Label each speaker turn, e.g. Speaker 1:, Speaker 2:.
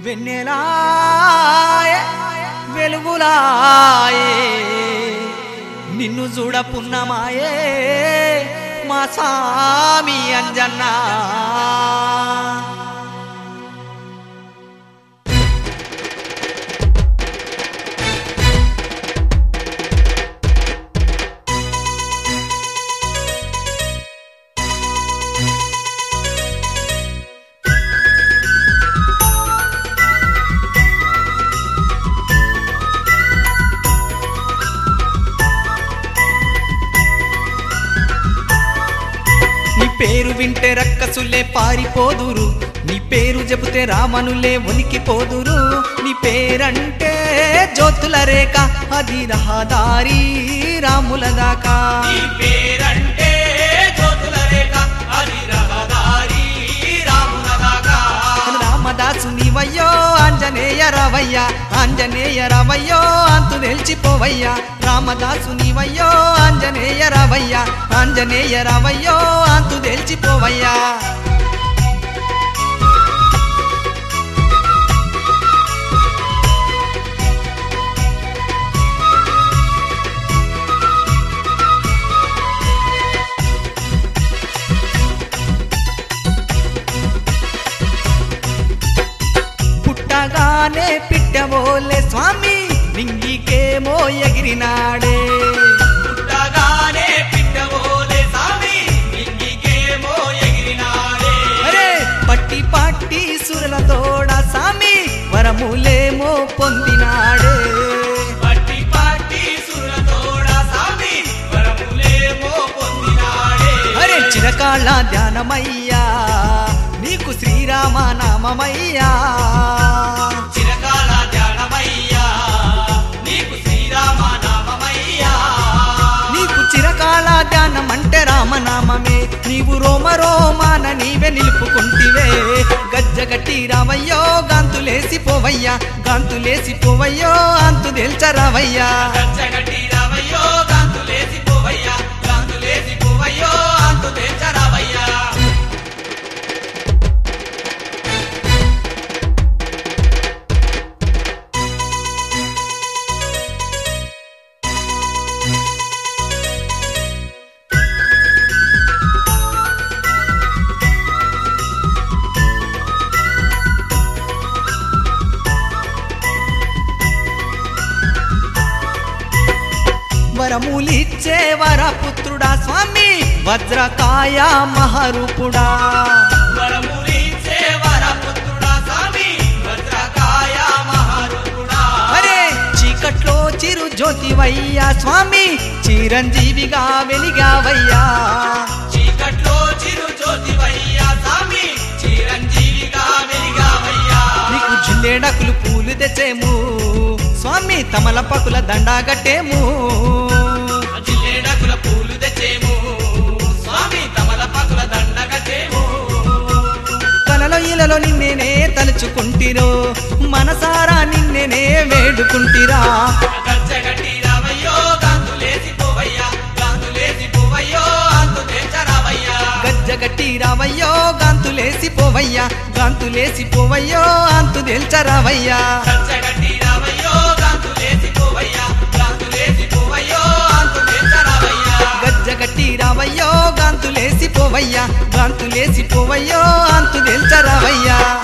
Speaker 1: వెన్నెలాయే వెలుగులాయే నిన్ను చూడ పున్నమాయే మా స్వామి అంజన్నా పేరు వింటే రక్కసులే పారిపోదురు నీ పేరు చెబితే రామనులే ఉనికిపోదురు నీ పేరంటే జ్యోతుల రేఖ అది రహదారి రాముల దాకా నీ పేరంటే జ్యోతుల రేఖ అది రహదారి రాముల దాకా రామదాసు నీవయ్యో ఆంజనేయ రావయ్యా ఆంజనేయ రావయ్యో అంతు నిలిచిపోవయ్యా రామదాసు నీవయ్యో ఆంజనేయ రావయ్యా ఆంజనేయ రావయ్యో అంతు నిలిచిపోవయ్యా పుట్టగానే పిట్టవోలే స్వామి నింగికేమో ఎగిరినాడే పుట్టగానే పిట్టవోలే స్వామి నింగికేమో ఎగిరినాడే అరే పట్టి పట్టి సురల తోడ స్వామి వరములేమో పొందినాడే పట్టి పట్టి సురల తోడ స్వామి వరములేమో పొందినాడే అరే చిరకాళ్ళ ధ్యానమయ్యా నీకు శ్రీరామ నామమయ్యా చిరకాల ధ్యానమయ్యా నీకు శ్రీరామ నామమయ్యా నీకు చిరకాల ధ్యానం అంటే రామనామమే నీవు రోమ రోమాన నీవే నిలుపుకుంటివే గజ్జగట్టి రావయ్యో గాంతులేసి పోవయ్యా గాంతులేసి పోవయ్యో అంతు తెల్చరావయ్యా గజ్జగట్టి రావయ్యో గాంతులేసి పోవయ్యా గాంతులేసి పోవయ్యో అంతు తెల్చరావయ్యా వరములిచ్చే వరపుత్రుడా స్వామి వజ్రకాయ మహారూపుడా వరములిచ్చే వరపుత్రుడా స్వామి వజ్రకాయ మహారూపుడా అరే చీకట్లో చిరు జ్యోతివయ్యా స్వామి చిరంజీవిగా వెలిగావయ్యా చీకట్లో చిరు జ్యోతివయ్యా స్వామి చిరంజీవిగా వెలిగావయ్యా నీకు జిల్లేడకులు పూలు తెచ్చేము స్వామి తమలపాకుల దండాగట్టేము జిల్లేడకుల పూలు తెచ్చేము స్వామి తమలపాకుల దండగట్టేము కలలో ఇలలో నిన్నేనే తలుచుకుంటిరో మనసారా నిన్నేనే వేడుకుంటిరా గజ్జగట్టి రావయ్యో గాంతులేసి పోవయ్యా గాంతులేసి పోవయ్యో అంతు తెల్చరావయ్యా గజ్జగట్టి రావయ్యో గాంతులేసి పోవయ్యా గాంతులేసి పోవయ్యో అంతు తెల్చరావయ్యా గజ్జగట్టి రావయ్యో గాంతులేసి పోవయ్యా గాంతులేసి పోవయ్యో అంతు తెల్చరావయ్యా గజ్జగట్టి రావయ్యో గాంతులేసి పోవయ్యా గాంతులేసి పోవయ్యో అంతు తెల్చరావయ్యా